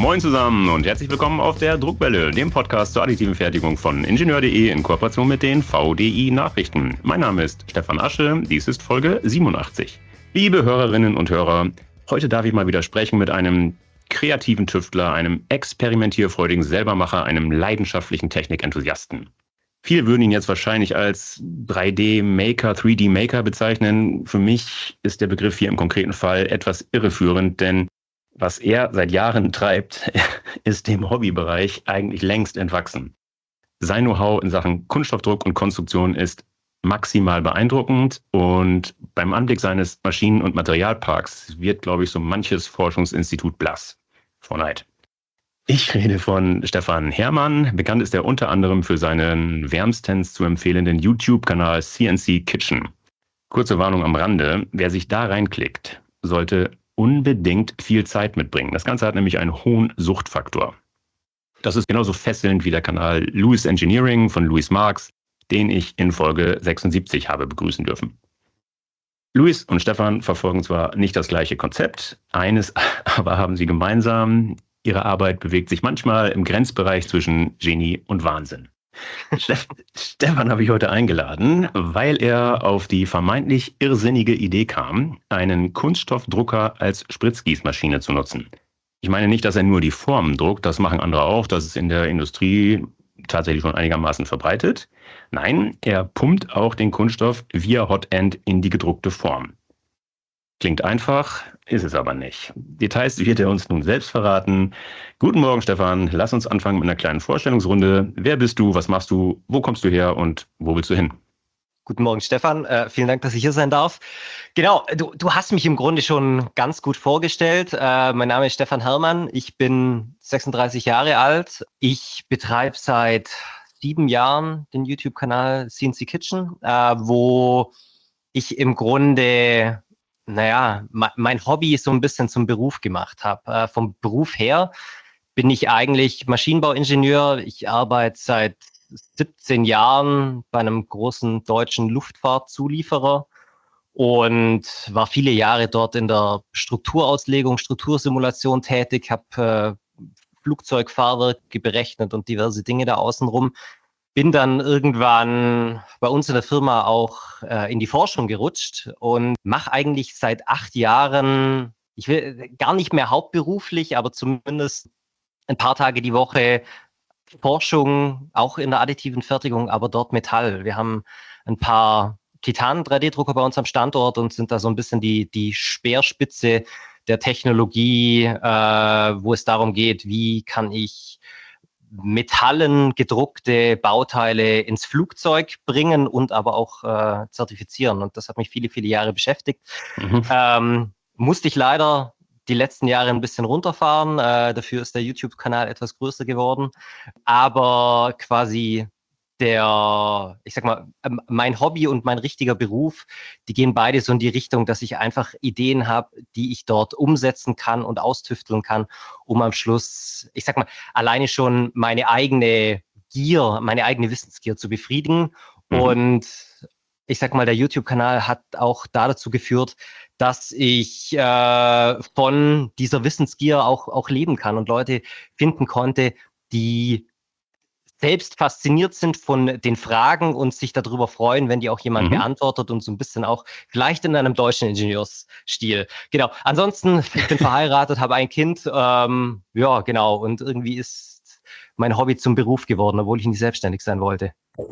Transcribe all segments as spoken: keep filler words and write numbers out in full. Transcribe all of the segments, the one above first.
Moin zusammen und herzlich willkommen auf der Druckwelle, dem Podcast zur additiven Fertigung von Ingenieur punkt de in Kooperation mit den V D I Nachrichten. Mein Name ist Stefan Asche, dies ist Folge siebenundachtzig. Liebe Hörerinnen und Hörer, heute darf ich mal wieder sprechen mit einem kreativen Tüftler, einem experimentierfreudigen Selbermacher, einem leidenschaftlichen Technikenthusiasten. Viele würden ihn jetzt wahrscheinlich als drei D-Maker, drei D-Maker bezeichnen. Für mich ist der Begriff hier im konkreten Fall etwas irreführend, denn was er seit Jahren treibt, ist dem Hobbybereich eigentlich längst entwachsen. Sein Know-how in Sachen Kunststoffdruck und Konstruktion ist maximal beeindruckend und beim Anblick seines Maschinen- und Materialparks wird, glaube ich, so manches Forschungsinstitut blass vor Neid. Ich rede von Stefan Herrmann. Bekannt ist er unter anderem für seinen wärmstens zu empfehlenden YouTube-Kanal C N C Kitchen. Kurze Warnung am Rande, wer sich da reinklickt, sollte unbedingt viel Zeit mitbringen. Das Ganze hat nämlich einen hohen Suchtfaktor. Das ist genauso fesselnd wie der Kanal Lewis Engineering von Louis Marx, den ich in Folge sechsundsiebzig habe begrüßen dürfen. Louis und Stefan verfolgen zwar nicht das gleiche Konzept, eines aber haben sie gemeinsam: ihre Arbeit bewegt sich manchmal im Grenzbereich zwischen Genie und Wahnsinn. Steff, Stefan habe ich heute eingeladen, weil er auf die vermeintlich irrsinnige Idee kam, einen Kunststoffdrucker als Spritzgießmaschine zu nutzen. Ich meine nicht, dass er nur die Formen druckt, das machen andere auch, das ist in der Industrie tatsächlich schon einigermaßen verbreitet. Nein, er pumpt auch den Kunststoff via Hotend in die gedruckte Form. Klingt einfach, ist es aber nicht. Details wird er uns nun selbst verraten. Guten Morgen, Stefan. Lass uns anfangen mit einer kleinen Vorstellungsrunde. Wer bist du, was machst du, wo kommst du her und wo willst du hin? Guten Morgen, Stefan. Äh, vielen Dank, dass ich hier sein darf. Genau, du, du hast mich im Grunde schon ganz gut vorgestellt. Äh, mein Name ist Stefan Herrmann. Ich bin sechsunddreißig Jahre alt. Ich betreibe seit sieben Jahren den YouTube-Kanal C N C Kitchen, äh, wo ich im Grunde, naja, mein Hobby so ein bisschen zum Beruf gemacht habe. Äh, vom Beruf her bin ich eigentlich Maschinenbauingenieur. Ich arbeite seit siebzehn Jahren bei einem großen deutschen Luftfahrtzulieferer und war viele Jahre dort in der Strukturauslegung, Struktursimulation tätig, habe äh, Flugzeugfahrwerke berechnet und diverse Dinge da außenrum. Bin dann irgendwann bei uns in der Firma auch äh, in die Forschung gerutscht und mache eigentlich seit acht Jahren, ich will gar nicht mehr hauptberuflich, aber zumindest ein paar Tage die Woche Forschung, auch in der additiven Fertigung, aber dort Metall. Wir haben ein paar Titan-drei D-Drucker bei uns am Standort und sind da so ein bisschen die, die Speerspitze der Technologie, äh, wo es darum geht, wie kann ich Metallen gedruckte Bauteile ins Flugzeug bringen und aber auch äh, zertifizieren. Und das hat mich viele, viele Jahre beschäftigt. Mhm. Ähm, musste ich leider die letzten Jahre ein bisschen runterfahren. Äh, dafür ist der YouTube-Kanal etwas größer geworden. Aber quasi der, ich sag mal, mein Hobby und mein richtiger Beruf, die gehen beide so in die Richtung, dass ich einfach Ideen habe, die ich dort umsetzen kann und austüfteln kann, um am Schluss, ich sag mal, alleine schon meine eigene Gier, meine eigene Wissensgier zu befriedigen. Mhm. Und ich sag mal, der YouTube-Kanal hat auch da dazu geführt, dass ich äh, von dieser Wissensgier auch, auch leben kann und Leute finden konnte, die selbst fasziniert sind von den Fragen und sich darüber freuen, wenn die auch jemand mhm. beantwortet und so ein bisschen auch vielleicht in einem deutschen Ingenieursstil. Genau. Ansonsten, ich bin verheiratet, habe ein Kind. Ähm, ja, genau. Und irgendwie ist mein Hobby zum Beruf geworden, obwohl ich nicht selbstständig sein wollte.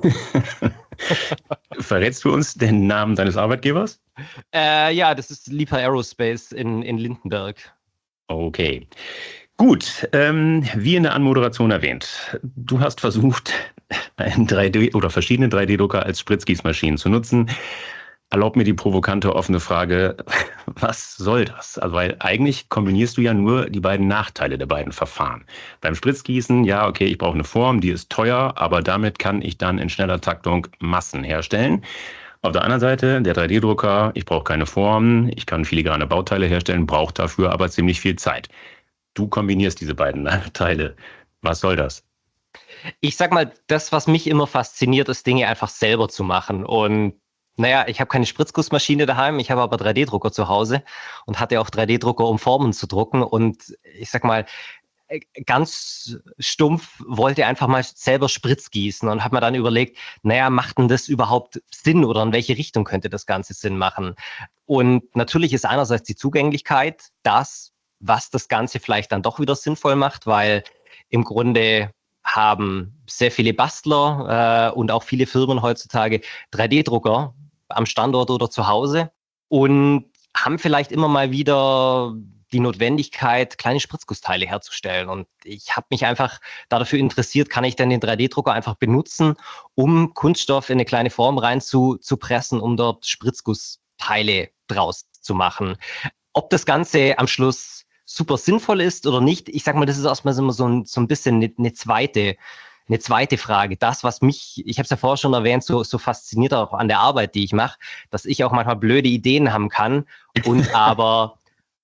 Verrätst du uns den Namen deines Arbeitgebers? Äh, ja, das ist Liebherr Aerospace in, in Lindenberg. Okay. Gut, ähm, wie in der Anmoderation erwähnt, du hast versucht, einen drei D- oder verschiedene drei D-Drucker als Spritzgießmaschinen zu nutzen. Erlaub mir die provokante offene Frage, was soll das? Also, weil eigentlich kombinierst du ja nur die beiden Nachteile der beiden Verfahren. Beim Spritzgießen, ja, okay, ich brauche eine Form, die ist teuer, aber damit kann ich dann in schneller Taktung Massen herstellen. Auf der anderen Seite, der drei D-Drucker, ich brauche keine Form, ich kann filigrane Bauteile herstellen, brauche dafür aber ziemlich viel Zeit. Du kombinierst diese beiden Nachteile. Was soll das? Ich sag mal, das, was mich immer fasziniert, ist, Dinge einfach selber zu machen. Und naja, ich habe keine Spritzgussmaschine daheim, ich habe aber drei D-Drucker zu Hause und hatte auch drei D-Drucker, um Formen zu drucken. Und ich sag mal, äh, ganz stumpf wollte einfach mal selber Spritz gießen und habe mir dann überlegt, naja, macht denn das überhaupt Sinn oder in welche Richtung könnte das Ganze Sinn machen? Und natürlich ist einerseits die Zugänglichkeit das, was das Ganze vielleicht dann doch wieder sinnvoll macht, weil im Grunde haben sehr viele Bastler äh, und auch viele Firmen heutzutage drei D-Drucker am Standort oder zu Hause und haben vielleicht immer mal wieder die Notwendigkeit, kleine Spritzgussteile herzustellen. Und ich habe mich einfach dafür interessiert, kann ich denn den drei D-Drucker einfach benutzen, um Kunststoff in eine kleine Form rein zu, zu pressen, um dort Spritzgussteile draus zu machen. Ob das Ganze am Schluss super sinnvoll ist oder nicht, ich sag mal, das ist erstmal immer so ein, so ein bisschen eine, eine zweite eine zweite Frage. Das, was mich, ich habe es ja vorher schon erwähnt, so, so fasziniert auch an der Arbeit, die ich mache, dass ich auch manchmal blöde Ideen haben kann und aber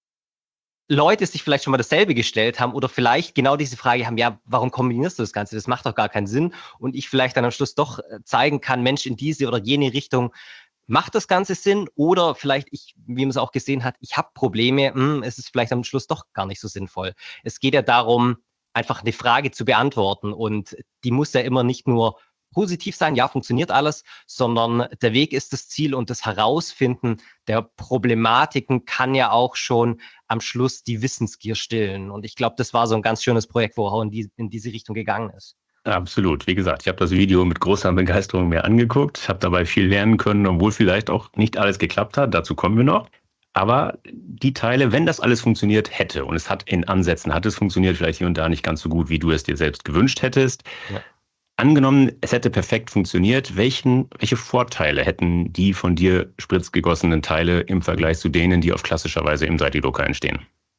Leute sich vielleicht schon mal dasselbe gestellt haben oder vielleicht genau diese Frage haben, ja, warum kombinierst du das Ganze? Das macht doch gar keinen Sinn. Und ich vielleicht dann am Schluss doch zeigen kann, Mensch, in diese oder jene Richtung macht das Ganze Sinn oder vielleicht, ich, wie man es auch gesehen hat, ich habe Probleme, hm, es ist vielleicht am Schluss doch gar nicht so sinnvoll. Es geht ja darum, einfach eine Frage zu beantworten und die muss ja immer nicht nur positiv sein, ja, funktioniert alles, sondern der Weg ist das Ziel und das Herausfinden der Problematiken kann ja auch schon am Schluss die Wissensgier stillen. Und ich glaube, das war so ein ganz schönes Projekt, wo er in, die, in diese Richtung gegangen ist. Absolut. Wie gesagt, ich habe das Video mit großer Begeisterung mir angeguckt, habe dabei viel lernen können, obwohl vielleicht auch nicht alles geklappt hat. Dazu kommen wir noch. Aber die Teile, wenn das alles funktioniert hätte, und es hat in Ansätzen, hat es funktioniert, vielleicht hier und da nicht ganz so gut, wie du es dir selbst gewünscht hättest. Ja. Angenommen, es hätte perfekt funktioniert, welchen, welche Vorteile hätten die von dir spritzgegossenen Teile im Vergleich zu denen, die auf klassischer Weise im drei D-Drucker entstehen?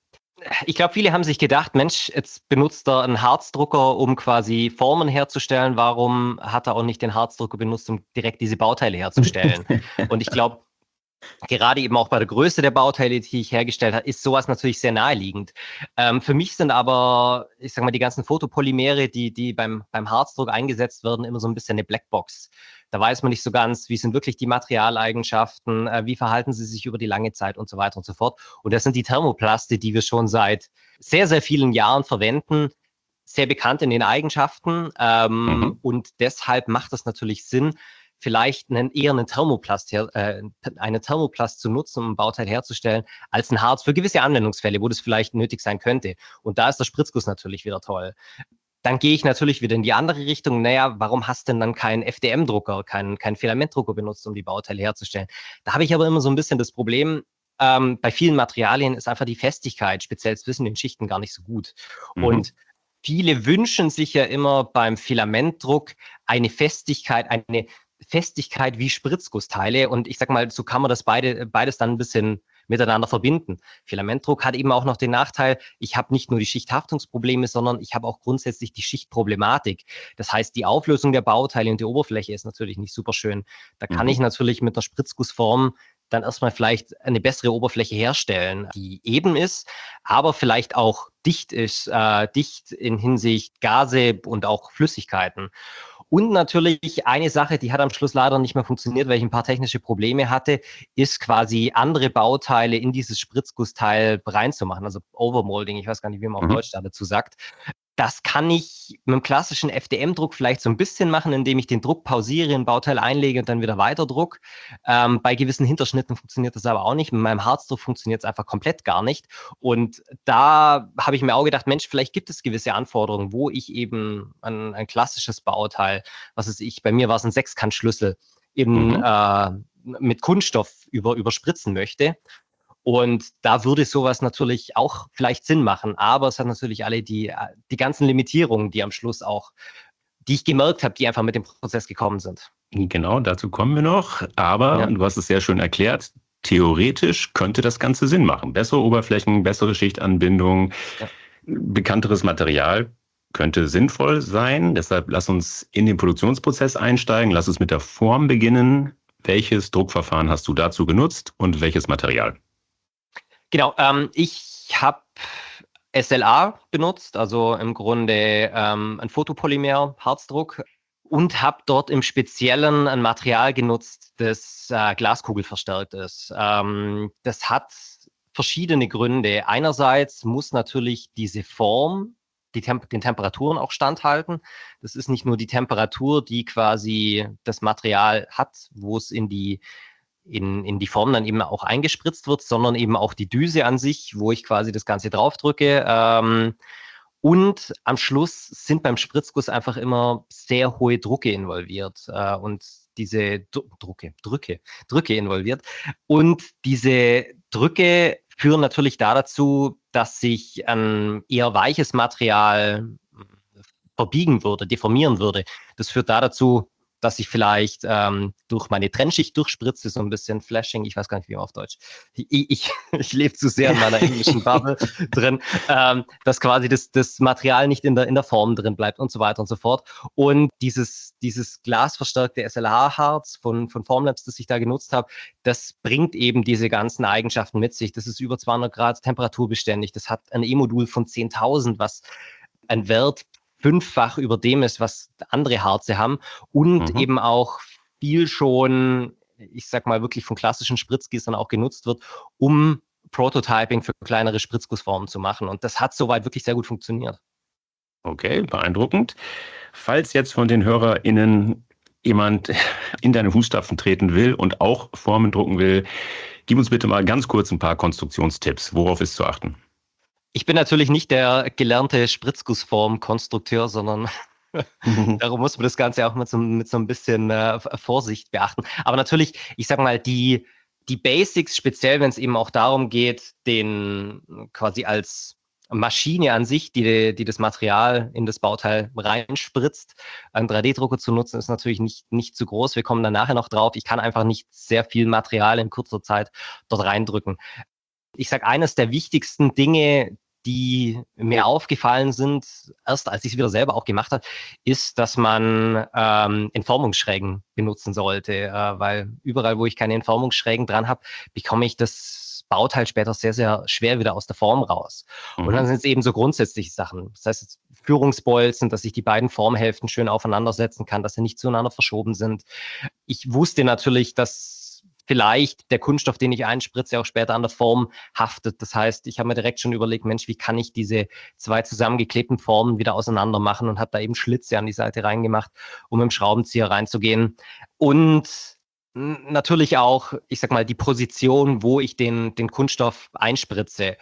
Ich glaube, viele haben sich gedacht, Mensch, jetzt benutzt er einen Harzdrucker, um quasi Formen herzustellen. Warum hat er auch nicht den Harzdrucker benutzt, um direkt diese Bauteile herzustellen? Und ich glaube, gerade eben auch bei der Größe der Bauteile, die ich hergestellt habe, ist sowas natürlich sehr naheliegend. Ähm, für mich sind aber, ich sag mal, die ganzen Photopolymere, die, die beim, beim Harzdruck eingesetzt werden, immer so ein bisschen eine Blackbox. Da weiß man nicht so ganz, wie sind wirklich die Materialeigenschaften, äh, wie verhalten sie sich über die lange Zeit und so weiter und so fort. Und das sind die Thermoplaste, die wir schon seit sehr, sehr vielen Jahren verwenden, sehr bekannt in den Eigenschaften. Ähm, mhm. Und deshalb macht es natürlich Sinn, vielleicht einen, eher einen Thermoplast, her, äh, eine Thermoplast zu nutzen, um ein Bauteil herzustellen, als ein Harz für gewisse Anwendungsfälle, wo das vielleicht nötig sein könnte. Und da ist der Spritzguss natürlich wieder toll. Dann gehe ich natürlich wieder in die andere Richtung. Naja, warum hast du denn dann keinen F D M-Drucker, keinen, keinen Filamentdrucker benutzt, um die Bauteile herzustellen? Da habe ich aber immer so ein bisschen das Problem, ähm, bei vielen Materialien ist einfach die Festigkeit, speziell zwischen den Schichten, gar nicht so gut. Mhm. Und viele wünschen sich ja immer beim Filamentdruck eine Festigkeit, eine Festigkeit wie Spritzgussteile. Und ich sag mal, so kann man das beide, beides dann ein bisschen miteinander verbinden. Filamentdruck hat eben auch noch den Nachteil, ich habe nicht nur die Schichthaftungsprobleme, sondern ich habe auch grundsätzlich die Schichtproblematik. Das heißt, die Auflösung der Bauteile und die Oberfläche ist natürlich nicht super schön. Da kann mhm. ich natürlich mit einer Spritzgussform dann erstmal vielleicht eine bessere Oberfläche herstellen, die eben ist, aber vielleicht auch dicht ist, äh, dicht in Hinsicht Gase und auch Flüssigkeiten. Und natürlich eine Sache, die hat am Schluss leider nicht mehr funktioniert, weil ich ein paar technische Probleme hatte, ist quasi andere Bauteile in dieses Spritzgussteil reinzumachen, also Overmolding, ich weiß gar nicht, wie man auf mhm. Deutsch dazu sagt. Das kann ich mit einem klassischen F D M-Druck vielleicht so ein bisschen machen, indem ich den Druck pausiere, ein Bauteil einlege und dann wieder weiter druck. Ähm, bei gewissen Hinterschnitten funktioniert das aber auch nicht. Mit meinem Harzdruck funktioniert es einfach komplett gar nicht. Und da habe ich mir auch gedacht, Mensch, vielleicht gibt es gewisse Anforderungen, wo ich eben ein, ein klassisches Bauteil, was weiß ich, bei mir war es ein Sechskantschlüssel, eben mhm. äh, mit Kunststoff über, überspritzen möchte. Und da würde sowas natürlich auch vielleicht Sinn machen. Aber es hat natürlich alle die, die ganzen Limitierungen, die am Schluss auch, die ich gemerkt habe, die einfach mit dem Prozess gekommen sind. Genau, dazu kommen wir noch. Aber, ja. du hast es sehr schön erklärt, theoretisch könnte das Ganze Sinn machen. Bessere Oberflächen, bessere Schichtanbindung, ja. bekannteres Material könnte sinnvoll sein. Deshalb lass uns in den Produktionsprozess einsteigen. Lass uns mit der Form beginnen. Welches Druckverfahren hast du dazu genutzt und welches Material? Genau, ähm, ich habe S L A benutzt, also im Grunde ähm, ein Photopolymer-Harzdruck und habe dort im Speziellen ein Material genutzt, das äh, glaskugelverstärkt ist. Ähm, das hat verschiedene Gründe. Einerseits muss natürlich diese Form die Temp den Temperaturen auch standhalten. Das ist nicht nur die Temperatur, die quasi das Material hat, wo es in die in, in die Form dann eben auch eingespritzt wird, sondern eben auch die Düse an sich, wo ich quasi das Ganze draufdrücke. Ähm, und am Schluss sind beim Spritzguss einfach immer sehr hohe Drucke involviert äh, und diese Dr Drucke, Drücke, Drücke involviert. Und diese Drücke führen natürlich da dazu, dass sich ein eher weiches Material verbiegen würde, deformieren würde. Das führt da dazu, dass ich vielleicht ähm, durch meine Trennschicht durchspritze, so ein bisschen Flashing, ich weiß gar nicht, wie man auf Deutsch. Ich, ich, ich lebe zu sehr in meiner englischen Bubble drin, ähm, dass quasi das, das Material nicht in der, in der Form drin bleibt und so weiter und so fort. Und dieses, dieses glasverstärkte S L A-Harz von, von Formlabs, das ich da genutzt habe, das bringt eben diese ganzen Eigenschaften mit sich. Das ist über zweihundert Grad temperaturbeständig. Das hat ein E-Modul von zehntausend, was ein Wert fünffach über dem ist, was andere Harze haben und mhm. eben auch viel schon, ich sag mal, wirklich von klassischen Spritzgießern auch genutzt wird, um Prototyping für kleinere Spritzgussformen zu machen. Und das hat soweit wirklich sehr gut funktioniert. Okay, beeindruckend. Falls jetzt von den HörerInnen jemand in deine Fußstapfen treten will und auch Formen drucken will, gib uns bitte mal ganz kurz ein paar Konstruktionstipps. Worauf ist zu achten? Ich bin natürlich nicht der gelernte Spritzgussform-Konstrukteur, sondern darum muss man das Ganze auch mit so, mit so ein bisschen äh, Vorsicht beachten. Aber natürlich, ich sag mal, die, die Basics, speziell wenn es eben auch darum geht, den quasi als Maschine an sich, die, die das Material in das Bauteil reinspritzt, einen drei D-Drucker zu nutzen, ist natürlich nicht, nicht zu groß. Wir kommen dann nachher noch drauf. Ich kann einfach nicht sehr viel Material in kurzer Zeit dort reindrücken. Ich sage, eines der wichtigsten Dinge, die mir aufgefallen sind, erst als ich es wieder selber auch gemacht habe, ist, dass man ähm, Entformungsschrägen benutzen sollte, äh, weil überall, wo ich keine Entformungsschrägen dran habe, bekomme ich das Bauteil später sehr, sehr schwer wieder aus der Form raus. Mhm. Und dann sind es eben so grundsätzliche Sachen. Das heißt, jetzt Führungsbolzen, dass ich die beiden Formhälften schön aufeinander setzen kann, dass sie nicht zueinander verschoben sind. Ich wusste natürlich, dass vielleicht der Kunststoff, den ich einspritze, auch später an der Form haftet. Das heißt, ich habe mir direkt schon überlegt, Mensch, wie kann ich diese zwei zusammengeklebten Formen wieder auseinander machen und habe da eben Schlitze an die Seite reingemacht, um mit dem Schraubenzieher reinzugehen. Und natürlich auch, ich sag mal, die Position, wo ich den, den Kunststoff einspritze.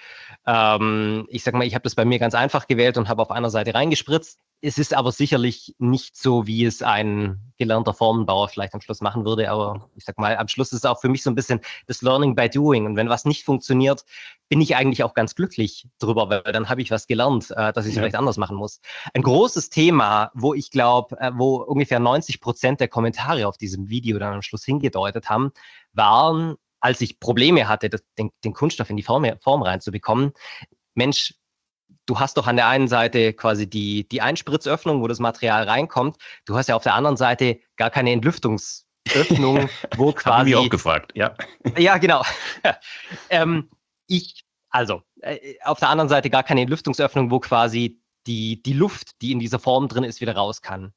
Ähm, ich sag mal, ich habe das bei mir ganz einfach gewählt und habe auf einer Seite reingespritzt. Es ist aber sicherlich nicht so, wie es ein gelernter Formenbauer vielleicht am Schluss machen würde. Aber ich sag mal, am Schluss ist es auch für mich so ein bisschen das Learning by Doing. Und wenn was nicht funktioniert, bin ich eigentlich auch ganz glücklich drüber, weil dann habe ich was gelernt, äh, dass ich es ja. vielleicht anders machen muss. Ein großes Thema, wo ich glaube, äh, wo ungefähr neunzig Prozent der Kommentare auf diesem Video dann am Schluss hingedeutet haben, waren, als ich Probleme hatte, das, den, den Kunststoff in die Form, Form reinzubekommen. Mensch, du hast doch an der einen Seite quasi die, die Einspritzöffnung, wo das Material reinkommt. Du hast ja auf der anderen Seite gar keine Entlüftungsöffnung, wo quasi... Haben wir auch gefragt, ja. Ja, genau. ähm, ich, also, äh, auf der anderen Seite gar keine Entlüftungsöffnung, wo quasi die, die Luft, die in dieser Form drin ist, wieder raus kann.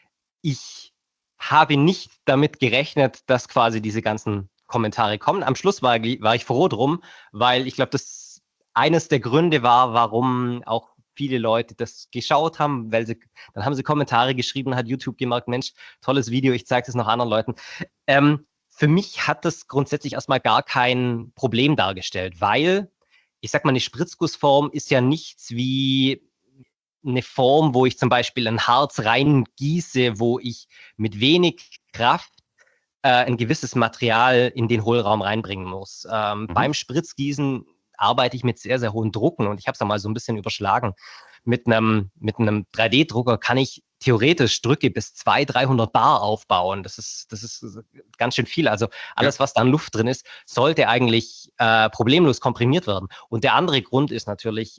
Ich habe nicht damit gerechnet, dass quasi diese ganzen Kommentare kommen. Am Schluss war, war ich froh drum, weil ich glaube, das eines der Gründe war, warum auch viele Leute das geschaut haben, weil sie, dann haben sie Kommentare geschrieben, hat YouTube gemerkt, Mensch, tolles Video, ich zeige das noch anderen Leuten. Ähm, für mich hat das grundsätzlich erstmal gar kein Problem dargestellt, weil, ich sag mal, eine Spritzgussform ist ja nichts wie eine Form, wo ich zum Beispiel ein Harz reingieße, wo ich mit wenig Kraft äh, ein gewisses Material in den Hohlraum reinbringen muss. Ähm, mhm. Beim Spritzgießen arbeite ich mit sehr, sehr hohen Drucken und ich habe es da mal so ein bisschen überschlagen. Mit einem, mit einem drei D-Drucker kann ich theoretisch Drücke bis zweihundert, dreihundert Bar aufbauen. Das ist, das ist ganz schön viel. Also alles, ja. was da an Luft drin ist, sollte eigentlich äh, problemlos komprimiert werden. Und der andere Grund ist natürlich,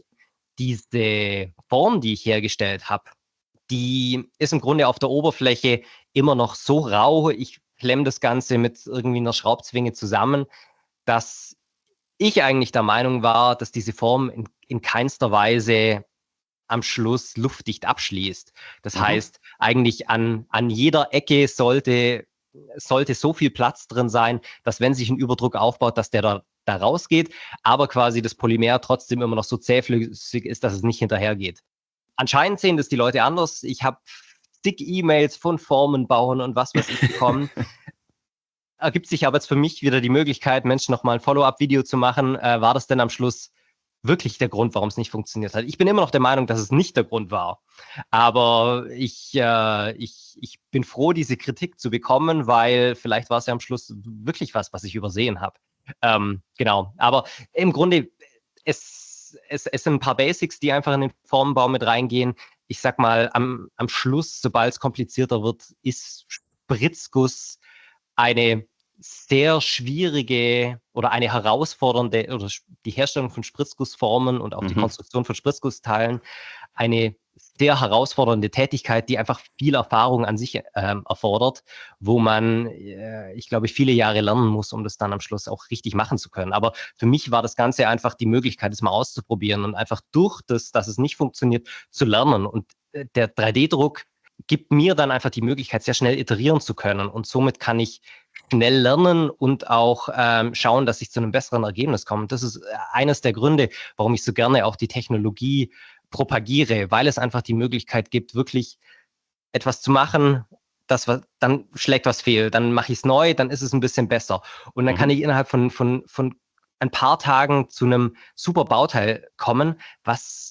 diese Form, die ich hergestellt habe, die ist im Grunde auf der Oberfläche immer noch so rau. Ich klemme das Ganze mit irgendwie einer Schraubzwinge zusammen, dass ich eigentlich der Meinung war, dass diese Form in, in keinster Weise am Schluss luftdicht abschließt. Das mhm. heißt, eigentlich an, an jeder Ecke sollte, sollte so viel Platz drin sein, dass wenn sich ein Überdruck aufbaut, dass der da, da rausgeht, aber quasi das Polymer trotzdem immer noch so zähflüssig ist, dass es nicht hinterhergeht. Anscheinend sehen das die Leute anders. Ich habe dick E-Mails von Formen bauen und was weiß ich bekommen. Ergibt sich aber jetzt für mich wieder die Möglichkeit, Menschen nochmal ein Follow-up-Video zu machen. Äh, war das denn am Schluss wirklich der Grund, warum es nicht funktioniert hat? Ich bin immer noch der Meinung, dass es nicht der Grund war. Aber ich, äh, ich, ich bin froh, diese Kritik zu bekommen, weil vielleicht war es ja am Schluss wirklich was, was ich übersehen habe. Ähm, genau. Aber im Grunde, es, es, es sind ein paar Basics, die einfach in den Formenbau mit reingehen. Ich sag mal, am, am Schluss, sobald es komplizierter wird, ist Spritzguss eine sehr schwierige oder eine herausfordernde, oder die Herstellung von Spritzgussformen und auch die Mhm. Konstruktion von Spritzgussteilen eine sehr herausfordernde Tätigkeit, die einfach viel Erfahrung an sich ähm, erfordert, wo man, äh, ich glaube, viele Jahre lernen muss, um das dann am Schluss auch richtig machen zu können. Aber für mich war das Ganze einfach die Möglichkeit, es mal auszuprobieren und einfach durch das, dass es nicht funktioniert, zu lernen. Und äh, der drei D-Druck gibt mir dann einfach die Möglichkeit, sehr schnell iterieren zu können. Und somit kann ich schnell lernen und auch ähm, schauen, dass ich zu einem besseren Ergebnis komme. Das ist eines der Gründe, warum ich so gerne auch die Technologie propagiere, weil es einfach die Möglichkeit gibt, wirklich etwas zu machen, das was, dann schlägt was fehl, dann mache ich es neu, dann ist es ein bisschen besser. Und dann Mhm. kann ich innerhalb von, von, von ein paar Tagen zu einem super Bauteil kommen, was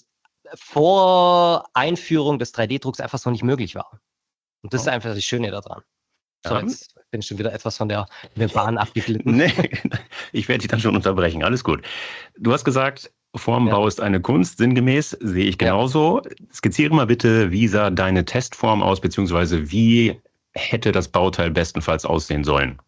vor Einführung des drei D-Drucks einfach so nicht möglich war. Und das ist Oh. einfach das Schöne daran. So, Ja. jetzt bin ich schon wieder etwas von der, der Bahn abgeglitten. Nee, ich werde dich dann schon unterbrechen. Alles gut. Du hast gesagt, Formbau Ja. ist eine Kunst, sinngemäß, sehe ich Ja. genauso. Skizziere mal bitte, wie sah deine Testform aus, beziehungsweise wie hätte das Bauteil bestenfalls aussehen sollen?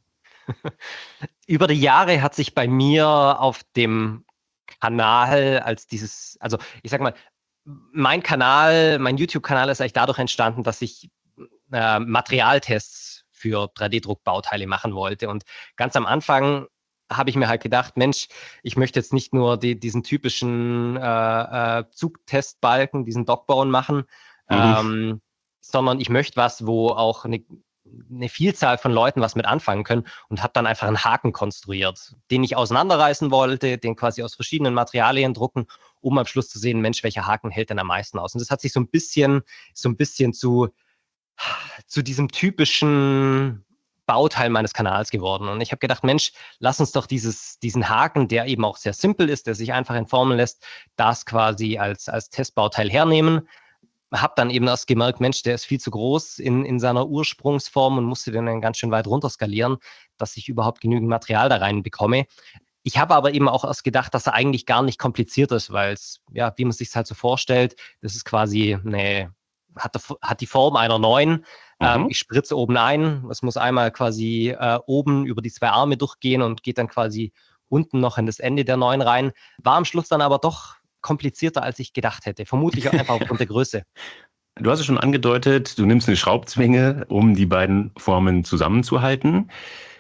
Über die Jahre hat sich bei mir auf dem Kanal als dieses, also ich sag mal, mein Kanal, mein YouTube-Kanal ist eigentlich dadurch entstanden, dass ich äh, Materialtests für drei D-Druck-Bauteile machen wollte. Und ganz am Anfang habe ich mir halt gedacht, Mensch, ich möchte jetzt nicht nur die, diesen typischen äh, äh, Zugtestbalken, diesen Dockbauen machen, Mhm. ähm, sondern ich möchte was, wo auch eine, eine Vielzahl von Leuten was mit anfangen können, und habe dann einfach einen Haken konstruiert, den ich auseinanderreißen wollte, den quasi aus verschiedenen Materialien drucken, um am Schluss zu sehen, Mensch, welcher Haken hält denn am meisten aus? Und das hat sich so ein bisschen, so ein bisschen zu, zu diesem typischen Bauteil meines Kanals geworden. Und ich habe gedacht, Mensch, lass uns doch dieses, diesen Haken, der eben auch sehr simpel ist, der sich einfach entformen lässt, das quasi als, als Testbauteil hernehmen. Habe dann eben erst gemerkt, Mensch, der ist viel zu groß in, in seiner Ursprungsform und musste den dann ganz schön weit runter skalieren, dass ich überhaupt genügend Material da rein bekomme. Ich habe aber eben auch erst gedacht, dass er eigentlich gar nicht kompliziert ist, weil es, ja, wie man sich halt so vorstellt, das ist quasi eine, hat, hat die Form einer neun. Ähm, Mhm. ich spritze oben ein, es muss einmal quasi äh, oben über die zwei Arme durchgehen und geht dann quasi unten noch in das Ende der neun rein. War am Schluss dann aber doch komplizierter, als ich gedacht hätte. Vermutlich einfach aufgrund der Größe. Du hast es schon angedeutet, du nimmst eine Schraubzwinge, um die beiden Formen zusammenzuhalten.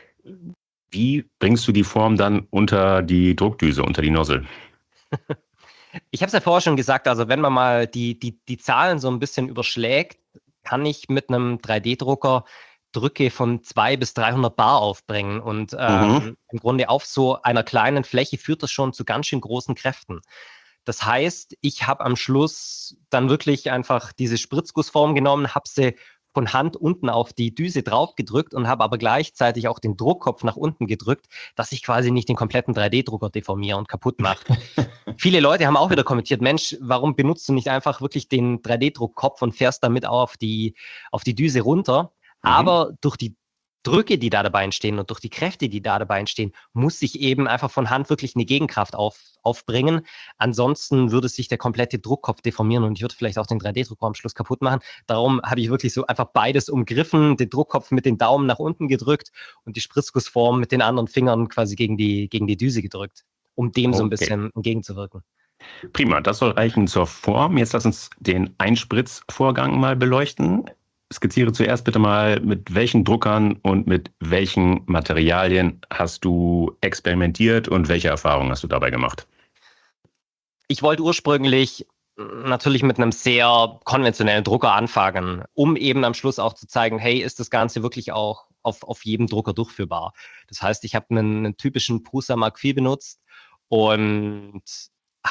Wie bringst du die Form dann unter die Druckdüse, unter die Nozzle? Ich habe es ja vorher schon gesagt, also wenn man mal die, die, die Zahlen so ein bisschen überschlägt, kann ich mit einem drei D-Drucker Drücke von zweihundert bis dreihundert Bar aufbringen. Und Mhm. ähm, im Grunde auf so einer kleinen Fläche führt das schon zu ganz schön großen Kräften. Das heißt, ich habe am Schluss dann wirklich einfach diese Spritzgussform genommen, habe sie von Hand unten auf die Düse drauf gedrückt und habe aber gleichzeitig auch den Druckkopf nach unten gedrückt, dass ich quasi nicht den kompletten drei D-Drucker deformiere und kaputt mache. Viele Leute haben auch wieder kommentiert, Mensch, warum benutzt du nicht einfach wirklich den drei D-Druckkopf und fährst damit auf die, auf die Düse runter? Mhm. Aber durch die Drücke, die da dabei entstehen und durch die Kräfte, die da dabei entstehen, muss ich eben einfach von Hand wirklich eine Gegenkraft auf, aufbringen. Ansonsten würde sich der komplette Druckkopf deformieren und ich würde vielleicht auch den drei D-Drucker am Schluss kaputt machen. Darum habe ich wirklich so einfach beides umgriffen, den Druckkopf mit den Daumen nach unten gedrückt und die Spritzgussform mit den anderen Fingern quasi gegen die, gegen die Düse gedrückt, um dem so ein Okay. bisschen entgegenzuwirken. Prima, das soll reichen zur Form. Jetzt lass uns den Einspritzvorgang mal beleuchten. Skizziere zuerst bitte mal, mit welchen Druckern und mit welchen Materialien hast du experimentiert und welche Erfahrungen hast du dabei gemacht? Ich wollte ursprünglich natürlich mit einem sehr konventionellen Drucker anfangen, um eben am Schluss auch zu zeigen, hey, ist das Ganze wirklich auch auf, auf jedem Drucker durchführbar? Das heißt, ich habe einen, einen typischen Prusa Mark vier benutzt und habe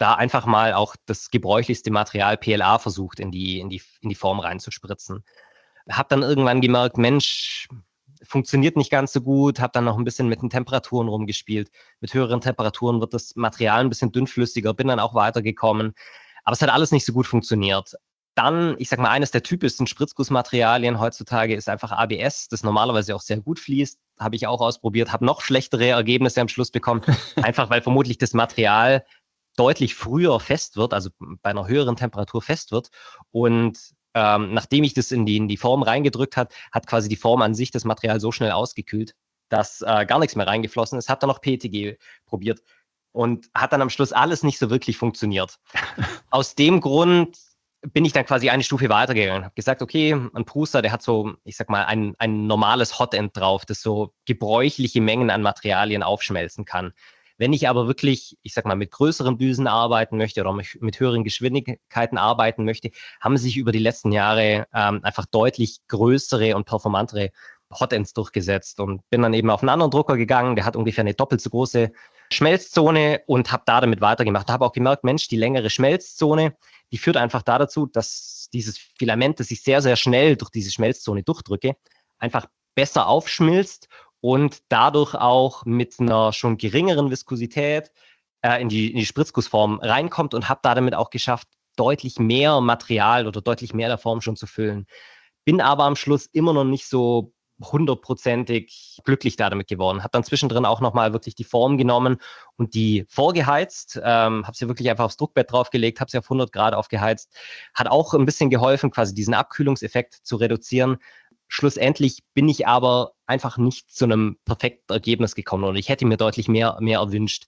da einfach mal auch das gebräuchlichste Material P L A versucht, in die, in die, in die Form reinzuspritzen. Hab dann irgendwann gemerkt, Mensch, funktioniert nicht ganz so gut, habe dann noch ein bisschen mit den Temperaturen rumgespielt. Mit höheren Temperaturen wird das Material ein bisschen dünnflüssiger, bin dann auch weitergekommen. Aber es hat alles nicht so gut funktioniert. Dann, ich sag mal, eines der typischsten Spritzgussmaterialien heutzutage ist einfach A B S, das normalerweise auch sehr gut fließt. Habe ich auch ausprobiert, habe noch schlechtere Ergebnisse am Schluss bekommen, einfach weil vermutlich das Material deutlich früher fest wird, also bei einer höheren Temperatur fest wird. Und ähm, nachdem ich das in die, in die Form reingedrückt hat, hat quasi die Form an sich das Material so schnell ausgekühlt, dass äh, gar nichts mehr reingeflossen ist. Habe dann noch P E T G probiert und hat dann am Schluss alles nicht so wirklich funktioniert. Aus dem Grund bin ich dann quasi eine Stufe weitergegangen. Habe gesagt, okay, ein Prusa, der hat so, ich sag mal, ein, ein normales Hotend drauf, das so gebräuchliche Mengen an Materialien aufschmelzen kann. Wenn ich aber wirklich, ich sag mal, mit größeren Düsen arbeiten möchte oder mit höheren Geschwindigkeiten arbeiten möchte, haben sich über die letzten Jahre ähm, einfach deutlich größere und performantere Hotends durchgesetzt und bin dann eben auf einen anderen Drucker gegangen, der hat ungefähr eine doppelt so große Schmelzzone und habe da damit weitergemacht. Habe auch gemerkt, Mensch, die längere Schmelzzone, die führt einfach da dazu, dass dieses Filament, das ich sehr, sehr schnell durch diese Schmelzzone durchdrücke, einfach besser aufschmilzt und dadurch auch mit einer schon geringeren Viskosität äh, in, die, in die Spritzgussform reinkommt und habe da damit auch geschafft, deutlich mehr Material oder deutlich mehr der Form schon zu füllen. Bin aber am Schluss immer noch nicht so hundertprozentig glücklich damit geworden. Habe dann zwischendrin auch nochmal wirklich die Form genommen und die vorgeheizt, ähm, habe sie wirklich einfach aufs Druckbett draufgelegt, habe sie auf hundert Grad aufgeheizt. Hat auch ein bisschen geholfen, quasi diesen Abkühlungseffekt zu reduzieren. Schlussendlich bin ich aber einfach nicht zu einem perfekten Ergebnis gekommen und ich hätte mir deutlich mehr, mehr erwünscht.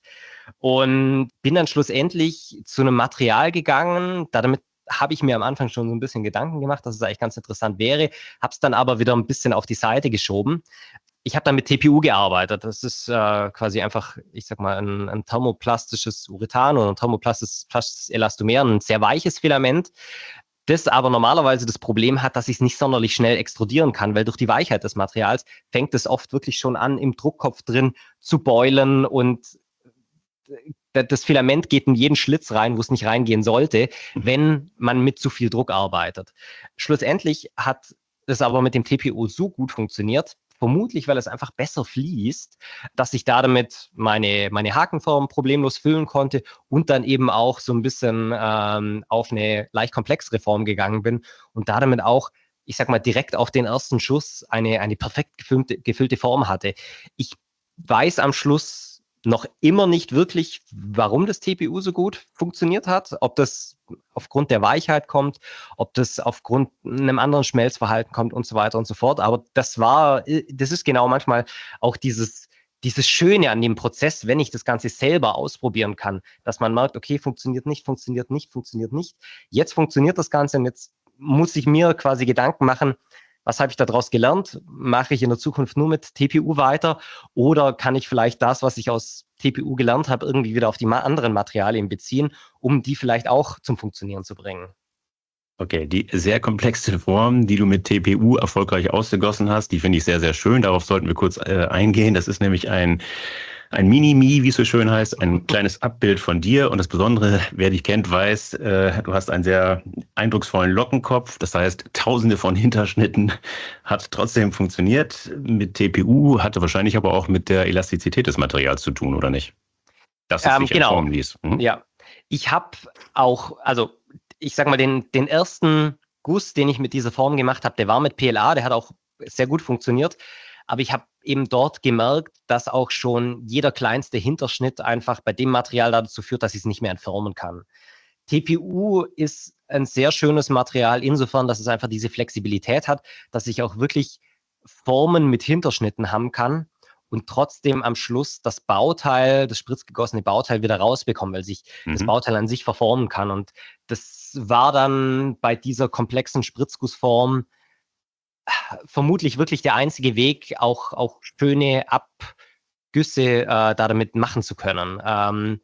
Und bin dann schlussendlich zu einem Material gegangen, damit habe ich mir am Anfang schon so ein bisschen Gedanken gemacht, dass es eigentlich ganz interessant wäre, habe es dann aber wieder ein bisschen auf die Seite geschoben. Ich habe dann mit T P U gearbeitet. Das ist äh, quasi einfach, ich sag mal, ein, ein thermoplastisches Urethan oder ein thermoplastisches Elastomer, ein sehr weiches Filament, das aber normalerweise das Problem hat, dass ich es nicht sonderlich schnell extrudieren kann, weil durch die Weichheit des Materials fängt es oft wirklich schon an, im Druckkopf drin zu beulen und das Filament geht in jeden Schlitz rein, wo es nicht reingehen sollte, wenn man mit zu viel Druck arbeitet. Schlussendlich hat es aber mit dem T P U so gut funktioniert, vermutlich, weil es einfach besser fließt, dass ich da damit meine, meine Hakenform problemlos füllen konnte und dann eben auch so ein bisschen ähm, auf eine leicht komplexere Form gegangen bin und da damit auch, ich sag mal, direkt auf den ersten Schuss eine, eine perfekt gefüllte, gefüllte Form hatte. Ich weiß am Schluss noch immer nicht wirklich, warum das T P U so gut funktioniert hat, ob das aufgrund der Weichheit kommt, ob das aufgrund einem anderen Schmelzverhalten kommt und so weiter und so fort. Aber das war, das ist genau manchmal auch dieses, dieses Schöne an dem Prozess, wenn ich das Ganze selber ausprobieren kann, dass man merkt, okay, funktioniert nicht, funktioniert nicht, funktioniert nicht. Jetzt funktioniert das Ganze und jetzt muss ich mir quasi Gedanken machen, was habe ich daraus gelernt? Mache ich in der Zukunft nur mit T P U weiter oder kann ich vielleicht das, was ich aus T P U gelernt habe, irgendwie wieder auf die ma- anderen Materialien beziehen, um die vielleicht auch zum Funktionieren zu bringen? Okay, die sehr komplexe Form, die du mit T P U erfolgreich ausgegossen hast, die finde ich sehr, sehr schön. Darauf sollten wir kurz äh, eingehen. Das ist nämlich ein, ein Mini-Me, wie es so schön heißt, ein kleines Abbild von dir. Und das Besondere, wer dich kennt, weiß, äh, du hast einen sehr eindrucksvollen Lockenkopf. Das heißt, tausende von Hinterschnitten hat trotzdem funktioniert. Mit T P U hatte wahrscheinlich aber auch mit der Elastizität des Materials zu tun, oder nicht? Dass es Ähm, sich in genau. Form ließ. Mhm. Ja, ich habe auch, also ich sag mal, den, den ersten Guss, den ich mit dieser Form gemacht habe, der war mit P L A, der hat auch sehr gut funktioniert. Aber ich habe eben dort gemerkt, dass auch schon jeder kleinste Hinterschnitt einfach bei dem Material dazu führt, dass ich es nicht mehr entformen kann. T P U ist ein sehr schönes Material insofern, dass es einfach diese Flexibilität hat, dass ich auch wirklich Formen mit Hinterschnitten haben kann und trotzdem am Schluss das Bauteil, das spritzgegossene Bauteil wieder rausbekommen, weil sich mhm. das Bauteil an sich verformen kann. Und das war dann bei dieser komplexen Spritzgussform vermutlich wirklich der einzige Weg, auch, auch schöne Abgüsse äh, da damit machen zu können. Ähm,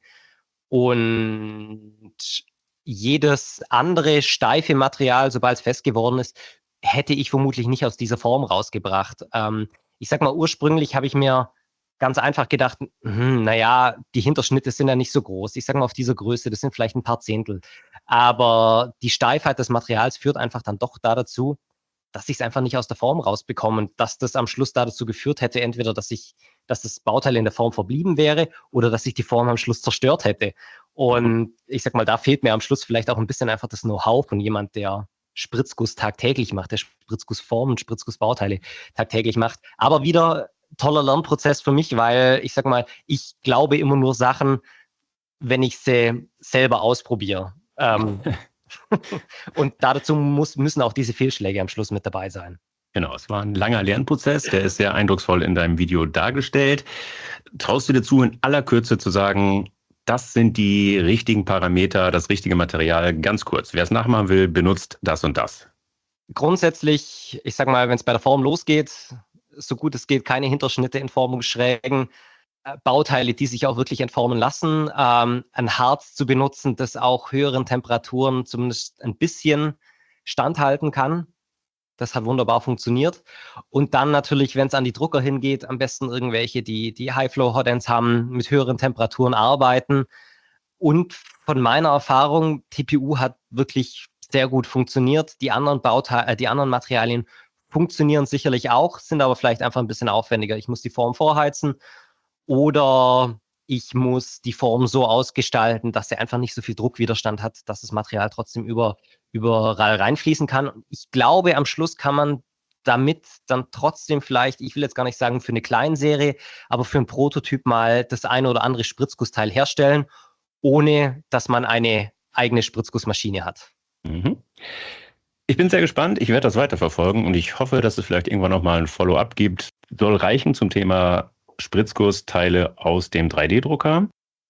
und jedes andere steife Material, sobald es fest geworden ist, hätte ich vermutlich nicht aus dieser Form rausgebracht. Ähm, ich sag mal, ursprünglich habe ich mir ganz einfach gedacht, hm, naja, die Hinterschnitte sind ja nicht so groß. Ich sage mal auf dieser Größe, das sind vielleicht ein paar Zehntel. Aber die Steifheit des Materials führt einfach dann doch da dazu, dass ich es einfach nicht aus der Form rausbekomme und dass das am Schluss da dazu geführt hätte, entweder, dass ich, dass das Bauteil in der Form verblieben wäre oder dass ich die Form am Schluss zerstört hätte. Und ich sag mal, da fehlt mir am Schluss vielleicht auch ein bisschen einfach das Know-how von jemand, der Spritzguss tagtäglich macht, der Spritzgussformen, Spritzgussbauteile tagtäglich macht. Aber wieder toller Lernprozess für mich, weil ich sag mal, ich glaube immer nur Sachen, wenn ich sie selber ausprobiere. Ähm, und dazu muss, müssen auch diese Fehlschläge am Schluss mit dabei sein. Genau, es war ein langer Lernprozess, der ist sehr eindrucksvoll in deinem Video dargestellt. Traust du dir zu, in aller Kürze zu sagen, das sind die richtigen Parameter, das richtige Material, ganz kurz. Wer es nachmachen will, benutzt das und das. Grundsätzlich, ich sag mal, wenn es bei der Form losgeht, so gut es geht, keine Hinterschnitte in Formungsschrägen, äh, Bauteile, die sich auch wirklich entformen lassen, ähm, ein Harz zu benutzen, das auch höheren Temperaturen zumindest ein bisschen standhalten kann. Das hat wunderbar funktioniert. Und dann natürlich, wenn es an die Drucker hingeht, am besten irgendwelche, die, die High-Flow-Hotends haben, mit höheren Temperaturen arbeiten. Und von meiner Erfahrung, T P U hat wirklich sehr gut funktioniert. Die anderen Bauteile, äh, die anderen Materialien funktionieren sicherlich auch, sind aber vielleicht einfach ein bisschen aufwendiger. Ich muss die Form vorheizen oder ich muss die Form so ausgestalten, dass sie einfach nicht so viel Druckwiderstand hat, dass das Material trotzdem über, überall reinfließen kann. Und ich glaube, am Schluss kann man damit dann trotzdem vielleicht, ich will jetzt gar nicht sagen für eine Kleinserie, aber für einen Prototyp mal das eine oder andere Spritzgussteil herstellen, ohne dass man eine eigene Spritzgussmaschine hat. Mhm. Ich bin sehr gespannt, ich werde das weiterverfolgen und ich hoffe, dass es vielleicht irgendwann nochmal ein Follow-up gibt. Soll reichen zum Thema Spritzgussteile aus dem drei D-Drucker.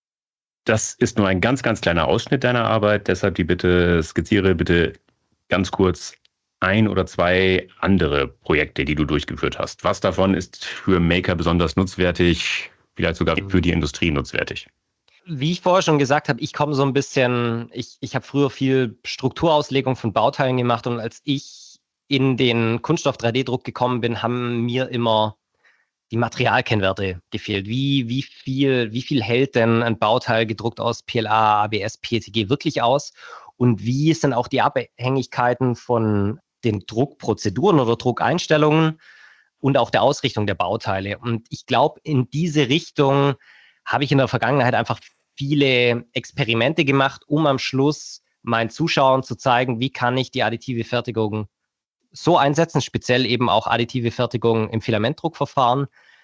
Das ist nur ein ganz, ganz kleiner Ausschnitt deiner Arbeit, deshalb die Bitte, skizziere bitte ganz kurz ein oder zwei andere Projekte, die du durchgeführt hast. Was davon ist für Maker besonders nutzwertig, vielleicht sogar für die Industrie nutzwertig? Wie ich vorher schon gesagt habe, ich komme so ein bisschen, ich, ich habe früher viel Strukturauslegung von Bauteilen gemacht und als ich in den Kunststoff drei D-Druck gekommen bin, haben mir immer die Materialkennwerte gefehlt. Wie, wie viel, wie viel hält denn ein Bauteil gedruckt aus P L A, A B S, P E T G wirklich aus? Und wie sind auch die Abhängigkeiten von den Druckprozeduren oder Druckeinstellungen und auch der Ausrichtung der Bauteile? Und ich glaube, in diese Richtung habe ich in der Vergangenheit einfach viele Experimente gemacht, um am Schluss meinen Zuschauern zu zeigen, wie kann ich die additive Fertigung so einsetzen, speziell eben auch additive Fertigung im Filamentdruckverfahren,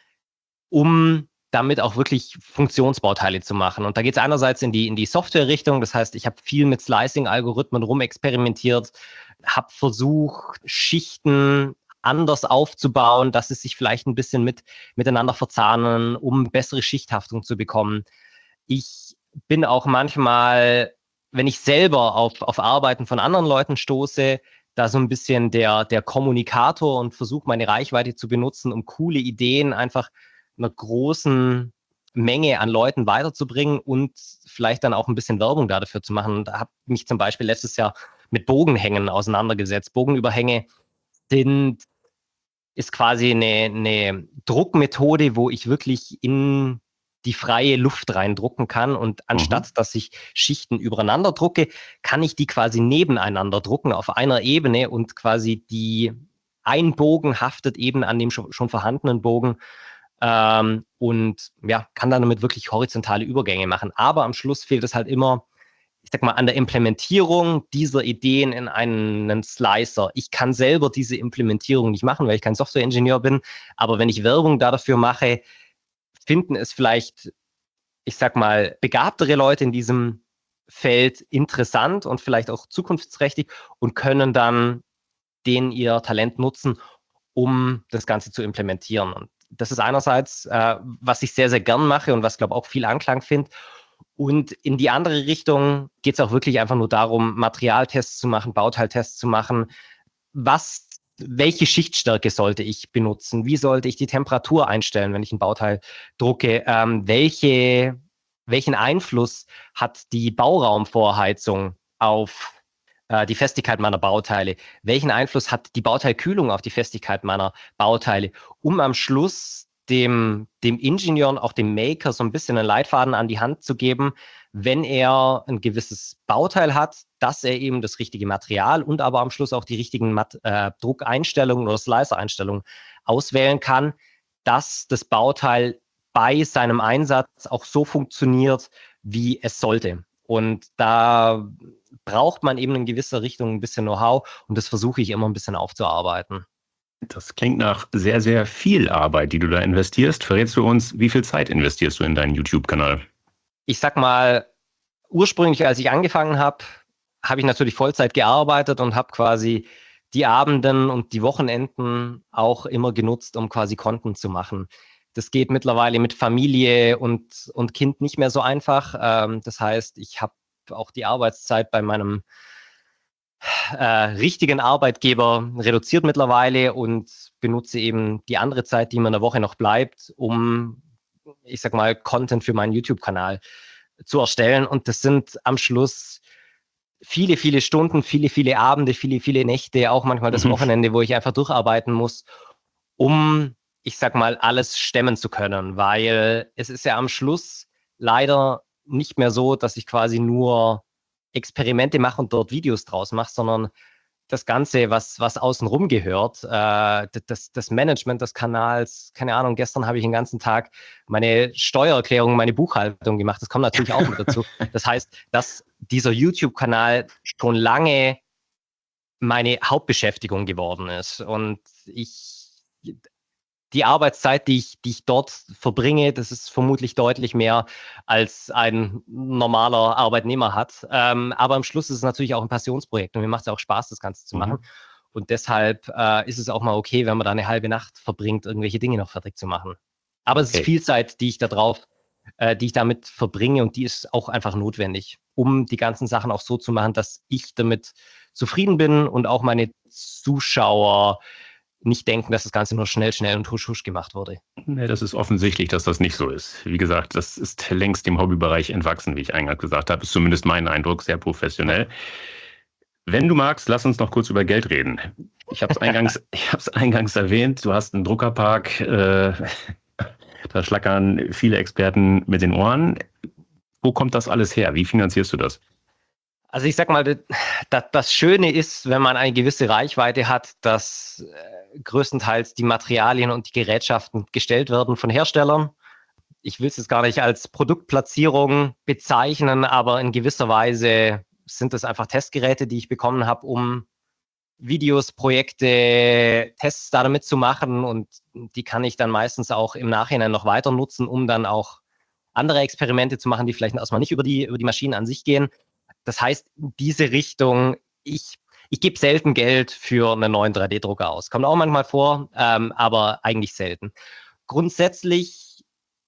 um damit auch wirklich Funktionsbauteile zu machen. Und da geht es einerseits in die, in die Software-Richtung, das heißt, ich habe viel mit Slicing-Algorithmen rumexperimentiert, habe versucht, Schichten anders aufzubauen, dass sie sich vielleicht ein bisschen mit, miteinander verzahnen, um bessere Schichthaftung zu bekommen. Ich bin auch manchmal, wenn ich selber auf, auf Arbeiten von anderen Leuten stoße, da so ein bisschen der, der Kommunikator und versuche meine Reichweite zu benutzen, um coole Ideen einfach einer großen Menge an Leuten weiterzubringen und vielleicht dann auch ein bisschen Werbung dafür zu machen. Und da habe ich mich zum Beispiel letztes Jahr mit Bogenhängen auseinandergesetzt. Bogenüberhänge sind, ist quasi eine, eine Druckmethode, wo ich wirklich in die freie Luft reindrucken kann und anstatt, mhm. dass ich Schichten übereinander drucke, kann ich die quasi nebeneinander drucken auf einer Ebene und quasi die ein Bogen haftet eben an dem schon, schon vorhandenen Bogen ähm, und ja, kann dann damit wirklich horizontale Übergänge machen. Aber am Schluss fehlt es halt immer, ich sag mal, an der Implementierung dieser Ideen in einen Slicer. Ich kann selber diese Implementierung nicht machen, weil ich kein Softwareingenieur bin, aber wenn ich Werbung da dafür mache, finden es vielleicht, ich sag mal, begabtere Leute in diesem Feld interessant und vielleicht auch zukunftsträchtig und können dann den ihr Talent nutzen, um das Ganze zu implementieren. Und das ist einerseits, äh, was ich sehr, sehr gern mache und was, glaube ich, auch viel Anklang findet. Und in die andere Richtung geht es auch wirklich einfach nur darum, Materialtests zu machen, Bauteiltests zu machen. Was, welche Schichtstärke sollte ich benutzen? Wie sollte ich die Temperatur einstellen, wenn ich ein Bauteil drucke? Ähm, welche, welchen Einfluss hat die Bauraumvorheizung auf äh, die Festigkeit meiner Bauteile? Welchen Einfluss hat die Bauteilkühlung auf die Festigkeit meiner Bauteile? Um am Schluss dem, dem Ingenieur und auch dem Maker so ein bisschen einen Leitfaden an die Hand zu geben, wenn er ein gewisses Bauteil hat, dass er eben das richtige Material und aber am Schluss auch die richtigen Mat äh, Druckeinstellungen oder Slicer-Einstellungen auswählen kann, dass das Bauteil bei seinem Einsatz auch so funktioniert, wie es sollte. Und da braucht man eben in gewisser Richtung ein bisschen Know-how und das versuche ich immer ein bisschen aufzuarbeiten. Das klingt nach sehr, sehr viel Arbeit, die du da investierst. Verrätst du uns, wie viel Zeit investierst du in deinen YouTube-Kanal? Ich sag mal, ursprünglich, als ich angefangen habe, habe ich natürlich Vollzeit gearbeitet und habe quasi die Abenden und die Wochenenden auch immer genutzt, um quasi Content zu machen. Das geht mittlerweile mit Familie und, und Kind nicht mehr so einfach. Ähm, das heißt, ich habe auch die Arbeitszeit bei meinem äh, richtigen Arbeitgeber reduziert mittlerweile und benutze eben die andere Zeit, die mir in der Woche noch bleibt, um, ich sag mal, Content für meinen YouTube-Kanal zu erstellen. Und das sind am Schluss viele, viele Stunden, viele, viele Abende, viele, viele Nächte, auch manchmal das Mhm. Wochenende, wo ich einfach durcharbeiten muss, um, ich sag mal, alles stemmen zu können. Weil es ist ja am Schluss leider nicht mehr so, dass ich quasi nur Experimente mache und dort Videos draus mache, sondern das Ganze, was, was außenrum gehört, äh, das, das Management des Kanals, keine Ahnung, gestern habe ich den ganzen Tag meine Steuererklärung, meine Buchhaltung gemacht. Das kommt natürlich auch mit dazu. Das heißt, dass dieser YouTube-Kanal schon lange meine Hauptbeschäftigung geworden ist. Und ich, die Arbeitszeit, die ich, die ich dort verbringe, das ist vermutlich deutlich mehr, als ein normaler Arbeitnehmer hat. Ähm, aber am Schluss ist es natürlich auch ein Passionsprojekt und mir macht es auch Spaß, das Ganze zu machen. Mhm. Und deshalb äh, ist es auch mal okay, wenn man da eine halbe Nacht verbringt, irgendwelche Dinge noch fertig zu machen. Aber okay. Es ist viel Zeit, die ich da drauf, äh, die ich damit verbringe und die ist auch einfach notwendig, um die ganzen Sachen auch so zu machen, dass ich damit zufrieden bin und auch meine Zuschauer nicht denken, dass das Ganze nur schnell, schnell und husch, husch gemacht wurde. Nee, das ist offensichtlich, dass das nicht so ist. Wie gesagt, das ist längst dem Hobbybereich entwachsen, wie ich eingangs gesagt habe. Ist zumindest mein Eindruck, sehr professionell. Wenn du magst, lass uns noch kurz über Geld reden. Ich habe es eingangs, ich habe es eingangs erwähnt, du hast einen Druckerpark, äh, da schlackern viele Experten mit den Ohren. Wo kommt das alles her? Wie finanzierst du das? Also ich sag mal, das, das Schöne ist, wenn man eine gewisse Reichweite hat, dass äh, größtenteils die Materialien und die Gerätschaften gestellt werden von Herstellern. Ich will es jetzt gar nicht als Produktplatzierung bezeichnen, aber in gewisser Weise sind es einfach Testgeräte, die ich bekommen habe, um Videos, Projekte, Tests damit zu machen und die kann ich dann meistens auch im Nachhinein noch weiter nutzen, um dann auch andere Experimente zu machen, die vielleicht erstmal nicht über die, über die Maschinen an sich gehen. Das heißt, diese Richtung, ich, ich gebe selten Geld für einen neuen drei D-Drucker aus. Kommt auch manchmal vor, ähm, aber eigentlich selten. Grundsätzlich,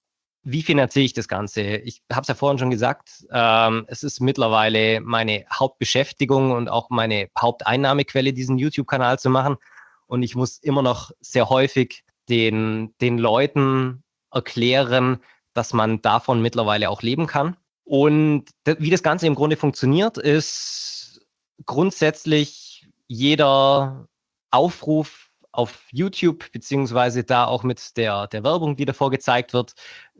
wie finanziere ich das Ganze? Ich habe es ja vorhin schon gesagt, ähm, es ist mittlerweile meine Hauptbeschäftigung und auch meine Haupteinnahmequelle, diesen YouTube-Kanal zu machen. Und ich muss immer noch sehr häufig den, den Leuten erklären, dass man davon mittlerweile auch leben kann. Und wie das Ganze im Grunde funktioniert, ist grundsätzlich jeder Aufruf auf YouTube, beziehungsweise da auch mit der, der Werbung, die davor gezeigt wird,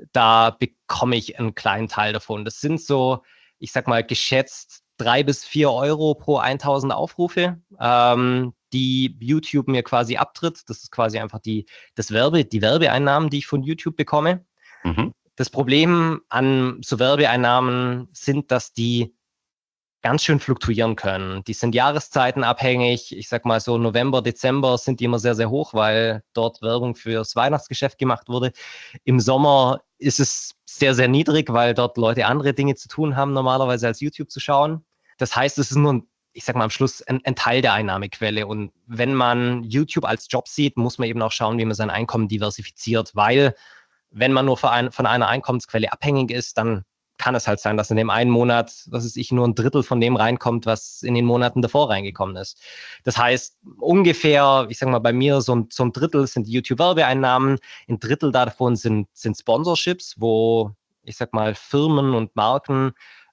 da bekomme ich einen kleinen Teil davon. Das sind so, ich sag mal, geschätzt drei bis vier Euro pro tausend Aufrufe, ähm, die YouTube mir quasi abtritt. Das ist quasi einfach die, das Werbe, die Werbeeinnahmen, die ich von YouTube bekomme. Mhm. Das Problem an so Werbeeinnahmen sind, dass die ganz schön fluktuieren können. Die sind jahreszeitenabhängig. Ich sag mal so November, Dezember sind die immer sehr, sehr hoch, weil dort Werbung fürs Weihnachtsgeschäft gemacht wurde. Im Sommer ist es sehr, sehr niedrig, weil dort Leute andere Dinge zu tun haben, normalerweise als YouTube zu schauen. Das heißt, es ist nur ein, ich sag mal am Schluss, ein, ein Teil der Einnahmequelle. Und wenn man YouTube als Job sieht, muss man eben auch schauen, wie man sein Einkommen diversifiziert, weil wenn man nur von, ein, von einer Einkommensquelle abhängig ist, dann kann es halt sein, dass in dem einen Monat, was weiß ich, nur ein Drittel von dem reinkommt, was in den Monaten davor reingekommen ist. Das heißt, ungefähr, ich sage mal, bei mir so ein, so ein Drittel sind die YouTube-Werbeeinnahmen, ein Drittel davon sind, sind Sponsorships, wo, ich sag mal, Firmen und Marken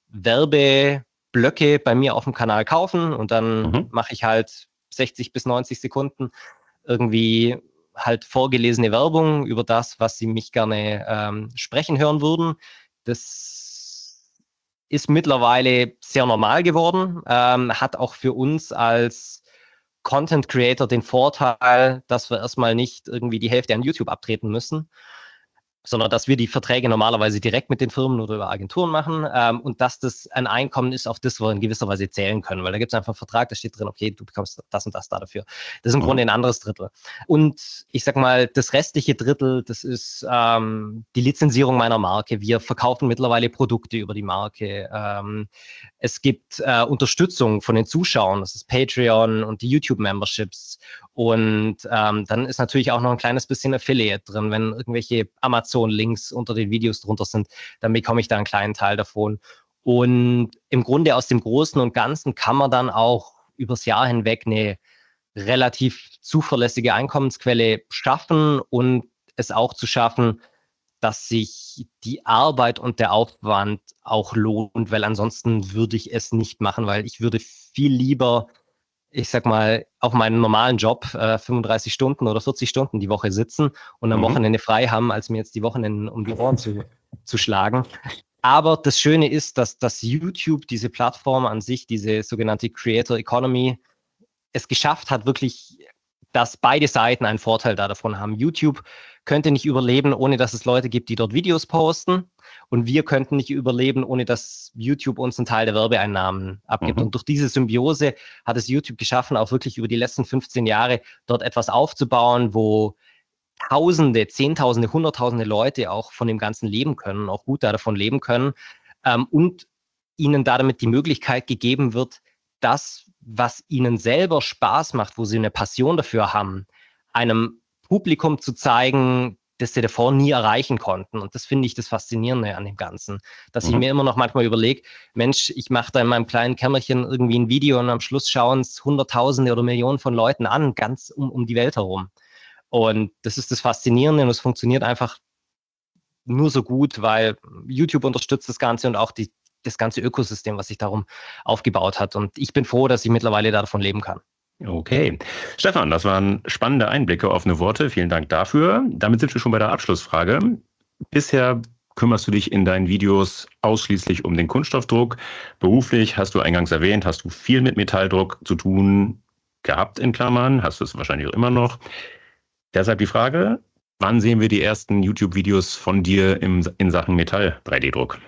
Werbeblöcke bei mir auf dem Kanal kaufen und dann mhm. mache ich halt sechzig bis neunzig Sekunden irgendwie halt vorgelesene Werbung über das, was sie mich gerne ähm, sprechen hören würden. Das ist mittlerweile sehr normal geworden, ähm, hat auch für uns als Content Creator den Vorteil, dass wir erstmal nicht irgendwie die Hälfte an YouTube abtreten müssen, sondern dass wir die Verträge normalerweise direkt mit den Firmen oder über Agenturen machen ähm, und dass das ein Einkommen ist, auf das wir in gewisser Weise zählen können, weil da gibt es einfach einen Vertrag, da steht drin, okay, du bekommst das und das da dafür. Das ist im mhm. Grunde ein anderes Drittel. Und ich sag mal, das restliche Drittel, das ist ähm, die Lizenzierung meiner Marke. Wir verkaufen mittlerweile Produkte über die Marke. Ähm, es gibt äh, Unterstützung von den Zuschauern, das ist Patreon und die YouTube-Memberships. Und ähm, dann ist natürlich auch noch ein kleines bisschen Affiliate drin. Wenn irgendwelche Amazon-Links unter den Videos drunter sind, dann bekomme ich da einen kleinen Teil davon. Und im Grunde aus dem Großen und Ganzen kann man dann auch übers Jahr hinweg eine relativ zuverlässige Einkommensquelle schaffen und es auch zu schaffen, dass sich die Arbeit und der Aufwand auch lohnt, weil ansonsten würde ich es nicht machen, weil ich würde viel lieber, ich sag mal, auf meinen normalen Job äh, fünfunddreißig Stunden oder vierzig Stunden die Woche sitzen und am mhm. Wochenende frei haben, als mir jetzt die Wochenende um die Ohren zu, zu schlagen. Aber das Schöne ist, dass, dass YouTube, diese Plattform an sich, diese sogenannte Creator Economy, es geschafft hat, wirklich, dass beide Seiten einen Vorteil davon haben. YouTube könnte nicht überleben, ohne dass es Leute gibt, die dort Videos posten. Und wir könnten nicht überleben, ohne dass YouTube uns einen Teil der Werbeeinnahmen abgibt. Mhm. Und durch diese Symbiose hat es YouTube geschaffen, auch wirklich über die letzten fünfzehn Jahre dort etwas aufzubauen, wo Tausende, Zehntausende, Hunderttausende Leute auch von dem Ganzen leben können, auch gut davon leben können. Ähm, und ihnen da damit die Möglichkeit gegeben wird, das, was ihnen selber Spaß macht, wo sie eine Passion dafür haben, einem Publikum zu zeigen, das sie davor nie erreichen konnten. Und das finde ich das Faszinierende an dem Ganzen. Dass mhm. ich mir immer noch manchmal überlege, Mensch, ich mache da in meinem kleinen Kämmerchen irgendwie ein Video und am Schluss schauen es Hunderttausende oder Millionen von Leuten an, ganz um, um die Welt herum. Und das ist das Faszinierende und es funktioniert einfach nur so gut, weil YouTube unterstützt das Ganze und auch die, das ganze Ökosystem, was sich darum aufgebaut hat. Und ich bin froh, dass ich mittlerweile davon leben kann. Okay. Stefan, das waren spannende Einblicke, offene Worte. Vielen Dank dafür. Damit sind wir schon bei der Abschlussfrage. Bisher kümmerst du dich in deinen Videos ausschließlich um den Kunststoffdruck. Beruflich, hast du eingangs erwähnt, hast du viel mit Metalldruck zu tun gehabt, in Klammern. Hast du es wahrscheinlich auch immer noch. Deshalb die Frage, wann sehen wir die ersten YouTube-Videos von dir im, in Sachen Metall-drei D Druck?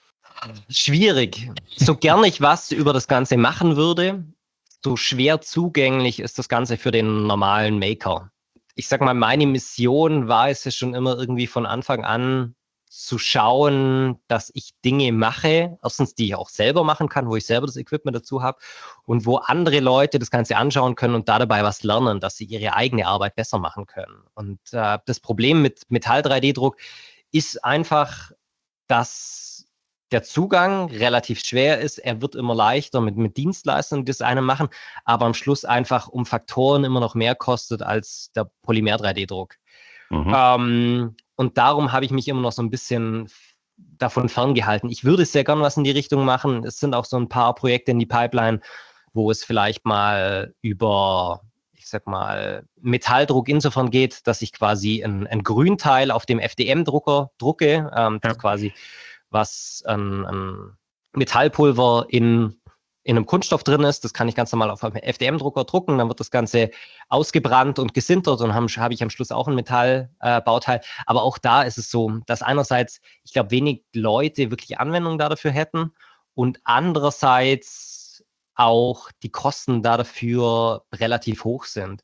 Schwierig. So gern ich was über das Ganze machen würde, so schwer zugänglich ist das Ganze für den normalen Maker. Ich sag mal, meine Mission war es ja schon immer irgendwie von Anfang an zu schauen, dass ich Dinge mache, erstens, die ich auch selber machen kann, wo ich selber das Equipment dazu habe und wo andere Leute das Ganze anschauen können und da dabei was lernen, dass sie ihre eigene Arbeit besser machen können. Und äh, das Problem mit Metall-drei D Druck ist einfach, dass der Zugang relativ schwer ist. Er wird immer leichter mit, mit Dienstleistungen, die das einem machen, aber am Schluss einfach um Faktoren immer noch mehr kostet als der Polymer-drei D Druck. Mhm. Ähm, und darum habe ich mich immer noch so ein bisschen davon ferngehalten. Ich würde sehr gern was in die Richtung machen. Es sind auch so ein paar Projekte in die Pipeline, wo es vielleicht mal über, ich sag mal, Metalldruck insofern geht, dass ich quasi ein, ein Grünteil auf dem F D M-Drucker drucke, ähm, das ja. quasi was ein, ein Metallpulver in, in einem Kunststoff drin ist. Das kann ich ganz normal auf einem F D M-Drucker drucken. Dann wird das Ganze ausgebrannt und gesintert und habe hab ich am Schluss auch ein Metallbauteil. Äh, Aber auch da ist es so, dass einerseits, ich glaube, wenig Leute wirklich Anwendung da dafür hätten und andererseits auch die Kosten da dafür relativ hoch sind.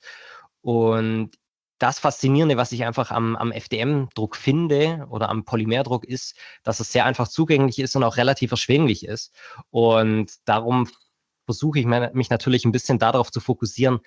Und das Faszinierende, was ich einfach am, am F D M-Druck finde oder am Polymerdruck ist, dass es sehr einfach zugänglich ist und auch relativ erschwinglich ist. Und darum versuche ich mich natürlich ein bisschen darauf zu fokussieren,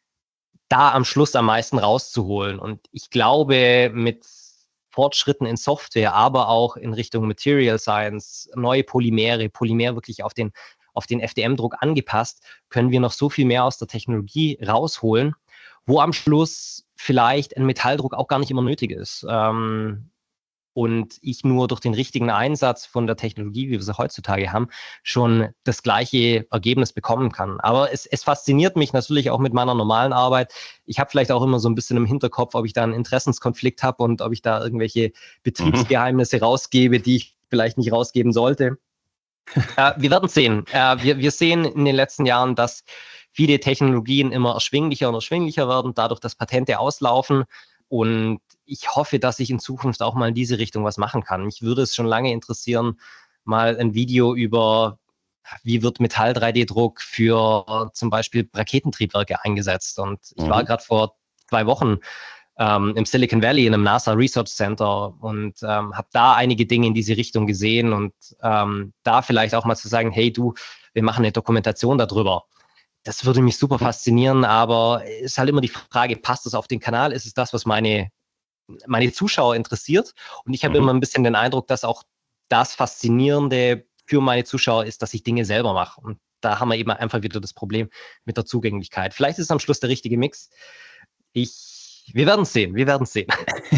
da am Schluss am meisten rauszuholen. Und ich glaube, mit Fortschritten in Software, aber auch in Richtung Material Science, neue Polymere, Polymer wirklich auf den, auf den F D M-Druck angepasst, können wir noch so viel mehr aus der Technologie rausholen, wo am Schluss vielleicht ein Metalldruck auch gar nicht immer nötig ist. Ähm, und ich nur durch den richtigen Einsatz von der Technologie, wie wir sie heutzutage haben, schon das gleiche Ergebnis bekommen kann. Aber es, es fasziniert mich natürlich auch mit meiner normalen Arbeit. Ich habe vielleicht auch immer so ein bisschen im Hinterkopf, ob ich da einen Interessenskonflikt habe und ob ich da irgendwelche Betriebsgeheimnisse mhm. rausgebe, die ich vielleicht nicht rausgeben sollte. äh, wir werden sehen. Äh, wir, wir sehen in den letzten Jahren, dass viele Technologien immer erschwinglicher und erschwinglicher werden, dadurch, dass Patente auslaufen. Und ich hoffe, dass ich in Zukunft auch mal in diese Richtung was machen kann. Mich würde es schon lange interessieren, mal ein Video über, wie wird Metall-drei D Druck für zum Beispiel Raketentriebwerke eingesetzt. Und ich mhm. war gerade vor zwei Wochen ähm, im Silicon Valley in einem NASA Research Center und ähm, habe da einige Dinge in diese Richtung gesehen und ähm, da vielleicht auch mal zu sagen, hey du, wir machen eine Dokumentation darüber. Das würde mich super faszinieren, aber es ist halt immer die Frage, passt das auf den Kanal? Ist es das, was meine, meine Zuschauer interessiert? Und ich habe mhm. immer ein bisschen den Eindruck, dass auch das Faszinierende für meine Zuschauer ist, dass ich Dinge selber mache. Und da haben wir eben einfach wieder das Problem mit der Zugänglichkeit. Vielleicht ist es am Schluss der richtige Mix. Ich, wir werden es sehen, wir werden es sehen.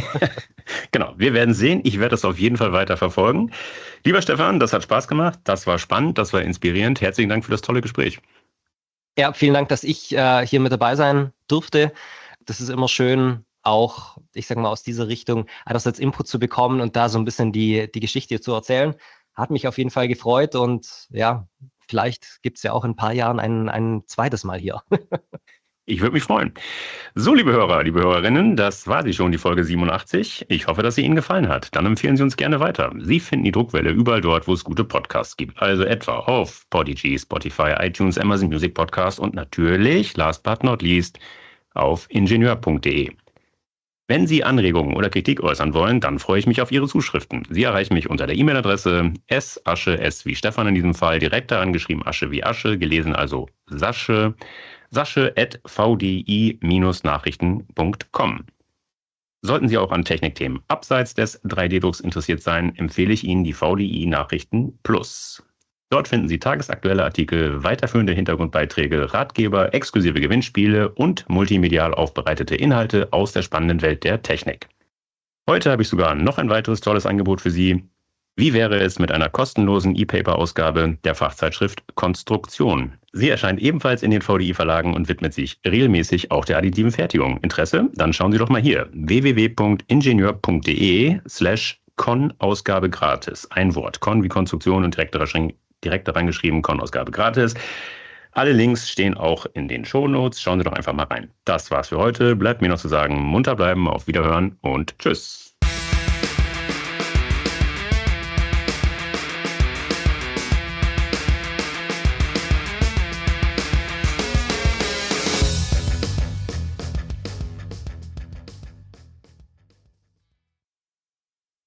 Genau, wir werden sehen. Ich werde das auf jeden Fall weiter verfolgen. Lieber Stefan, das hat Spaß gemacht, das war spannend, das war inspirierend. Herzlichen Dank für das tolle Gespräch. Ja, vielen Dank, dass ich äh, hier mit dabei sein durfte. Das ist immer schön, auch, ich sage mal, aus dieser Richtung einerseits Input zu bekommen und da so ein bisschen die, die Geschichte zu erzählen. Hat mich auf jeden Fall gefreut und ja, vielleicht gibt es ja auch in ein paar Jahren ein, ein zweites Mal hier. Ich würde mich freuen. So, liebe Hörer, liebe Hörerinnen, das war sie schon, die Folge siebenundachtzig. Ich hoffe, dass sie Ihnen gefallen hat. Dann empfehlen Sie uns gerne weiter. Sie finden die Druckwelle überall dort, wo es gute Podcasts gibt. Also etwa auf Podigy, Spotify, iTunes, Amazon Music Podcast und natürlich, last but not least, auf ingenieur punkt de. Wenn Sie Anregungen oder Kritik äußern wollen, dann freue ich mich auf Ihre Zuschriften. Sie erreichen mich unter der E-Mail-Adresse sasche, s wie Stefan in diesem Fall, direkt daran geschrieben Asche wie Asche, gelesen also Sasche, sasche at v d i Nachrichten punkt com. Sollten Sie auch an Technikthemen abseits des drei D Drucks interessiert sein, empfehle ich Ihnen die V D I Nachrichten Plus. Dort finden Sie tagesaktuelle Artikel, weiterführende Hintergrundbeiträge, Ratgeber, exklusive Gewinnspiele und multimedial aufbereitete Inhalte aus der spannenden Welt der Technik. Heute habe ich sogar noch ein weiteres tolles Angebot für Sie. Wie wäre es mit einer kostenlosen E-Paper-Ausgabe der Fachzeitschrift Konstruktion? Sie erscheint ebenfalls in den V D I-Verlagen und widmet sich regelmäßig auch der additiven Fertigung. Interesse? Dann schauen Sie doch mal hier. w w w punkt ingenieur punkt de slash Con-Ausgabe gratis. Ein Wort. Con wie Konstruktion und direkt daran, direkt daran geschrieben Con-Ausgabe gratis. Alle Links stehen auch in den Shownotes. Schauen Sie doch einfach mal rein. Das war's für heute. Bleibt mir noch zu sagen, munter bleiben, auf Wiederhören und tschüss.